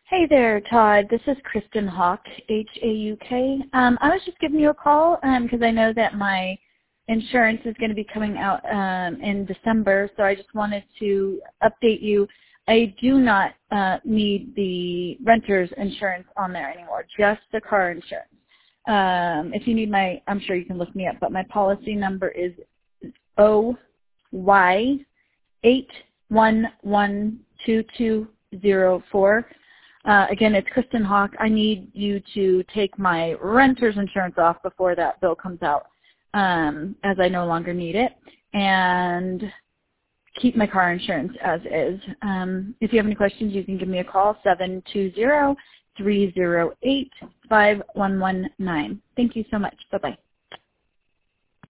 Hey there, Todd. This is Kristen Hawk, H-A-U-K. I was just giving you a call because I know that my insurance is going to be coming out in December, so I just wanted to update you. I do not need the renter's insurance on there anymore, just the car insurance. If you need my, I'm sure you can look me up, but my policy number is OY8112204. Again, it's Kristen Hawk. I need you to take my renter's insurance off before that bill comes out, as I no longer need it, and keep my car insurance as is. If you have any questions, you can give me a call, 720-308-5119. Thank you so much. Bye-bye.